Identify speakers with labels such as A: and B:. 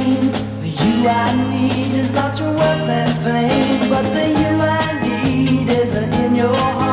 A: dream. The you I need is not your wealth and fame, but the you I need isn't in your heart.